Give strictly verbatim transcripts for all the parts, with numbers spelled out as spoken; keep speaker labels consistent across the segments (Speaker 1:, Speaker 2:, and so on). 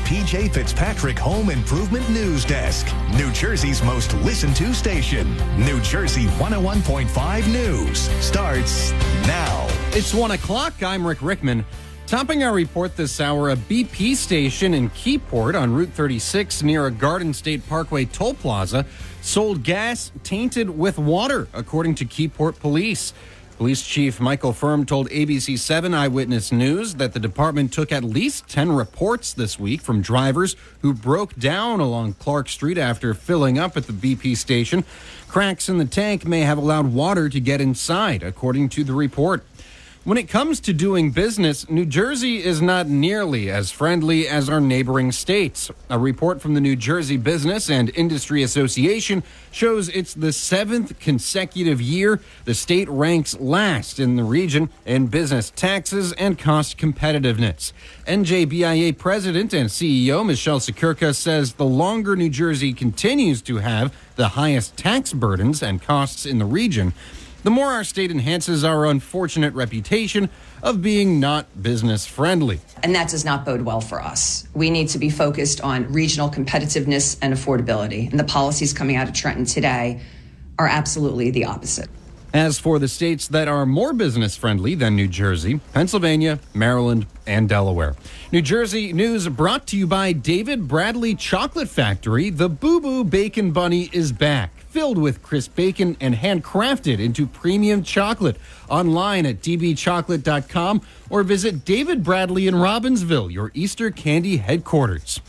Speaker 1: P J Fitzpatrick Home Improvement News Desk. New Jersey's most listened to station. New Jersey one oh one point five News starts now.
Speaker 2: It's one o'clock. I'm Rick Rickman. Topping our report this hour, a B P station in Keyport on Route thirty-six near a Garden State Parkway toll plaza sold gas tainted with water, according to Keyport police. Police Chief Michael Firm told A B C seven Eyewitness News that the department took at least ten reports this week from drivers who broke down along Clark Street after filling up at the B P station. Cracks in the tank may have allowed water to get inside, according to the report. When it comes to doing business, New Jersey is not nearly as friendly as our neighboring states. A report from the New Jersey Business and Industry Association shows it's the seventh consecutive year the state ranks last in the region in business taxes and cost competitiveness. N J B I A President and C E O Michelle Sikirka says the longer New Jersey continues to have the highest tax burdens and costs in the region, the more our state enhances our unfortunate reputation of being not business friendly.
Speaker 3: And that does not bode well for us. We need to be focused on regional competitiveness and affordability. And the policies coming out of Trenton today are absolutely the opposite.
Speaker 2: As for the states that are more business friendly than New Jersey, Pennsylvania, Maryland, and Delaware. New Jersey news brought to you by David Bradley Chocolate Factory. The Boo Boo Bacon Bunny is back, filled with crisp bacon and handcrafted into premium chocolate. Online at d b chocolate dot com or visit David Bradley in Robbinsville, your Easter candy headquarters.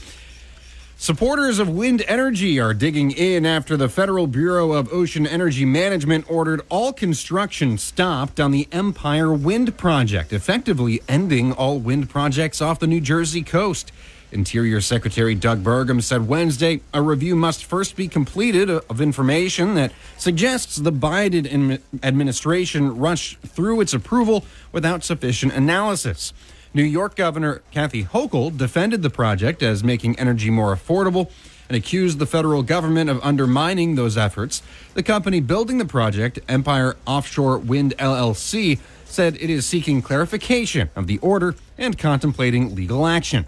Speaker 2: Supporters of wind energy are digging in after the Federal Bureau of Ocean Energy Management ordered all construction stopped on the Empire Wind Project, effectively ending all wind projects off the New Jersey coast. Interior Secretary Doug Burgum said Wednesday a review must first be completed of information that suggests the Biden administration rushed through its approval without sufficient analysis. New York Governor Kathy Hochul defended the project as making energy more affordable and accused the federal government of undermining those efforts. The company building the project, Empire Offshore Wind L L C, said it is seeking clarification of the order and contemplating legal action.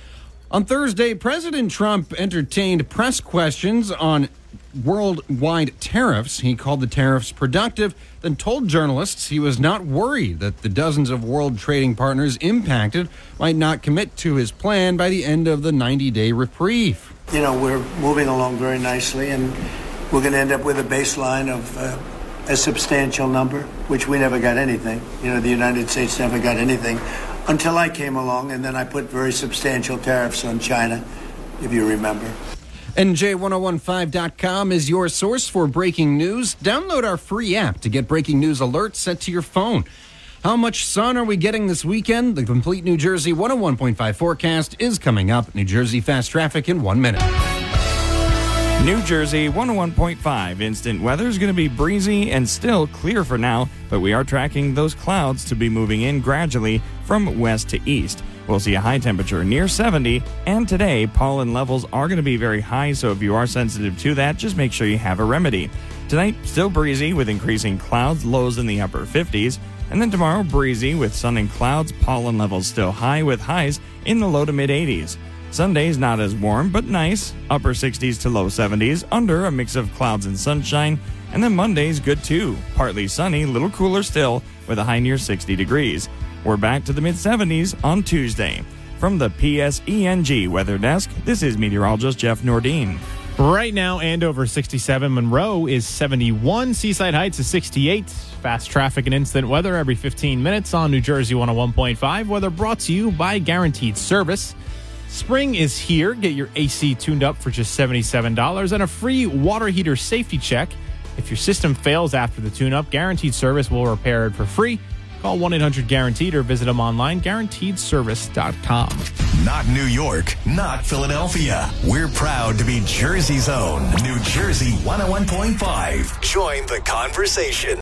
Speaker 2: On Thursday, President Trump entertained press questions on worldwide tariffs. He called the tariffs productive, then told journalists he was not worried that the dozens of world trading partners impacted might not commit to his plan by the end of the ninety-day reprieve.
Speaker 4: You know, we're moving along very nicely, and we're going to end up with a baseline of uh, a substantial number, which we never got anything. You know, the United States never got anything until I came along, and then I put very substantial tariffs on China, if you remember.
Speaker 2: N J ten fifteen dot com is your source for breaking news. Download our free app to get breaking news alerts sent to your phone. How much sun are we getting this weekend? The complete New Jersey one oh one point five forecast is coming up. New Jersey Fast Traffic in one minute.
Speaker 5: New Jersey one oh one point five. Instant weather is going to be breezy and still clear for now, but we are tracking those clouds to be moving in gradually from west to east. We'll see a high temperature near seventy, and today pollen levels are going to be very high, so if you are sensitive to that, just make sure you have a remedy. Tonight, still breezy with increasing clouds, lows in the upper fifties, and then tomorrow, breezy with sun and clouds, pollen levels still high with highs in the low to mid eighties. Sunday's not as warm, but nice, upper sixties to low seventies, under a mix of clouds and sunshine, and then Monday's good too, partly sunny, little cooler still, with a high near sixty degrees. We're back to the mid-seventies on Tuesday. From the P S E N G Weather Desk, this is meteorologist Jeff Nordine.
Speaker 6: Right now, Andover sixty-seven, Monroe is seventy-one, Seaside Heights is sixty-eight. Fast traffic and instant weather every fifteen minutes on New Jersey one oh one point five. Weather brought to you by Guaranteed Service. Spring is here. Get your A C tuned up for just seventy-seven dollars and a free water heater safety check. If your system fails after the tune-up, Guaranteed Service will repair it for free. Call one eight hundred guaranteed or visit them online, guaranteed service dot com.
Speaker 1: Not New York, not Philadelphia. We're proud to be Jersey's own New Jersey one oh one point five. Join the conversation.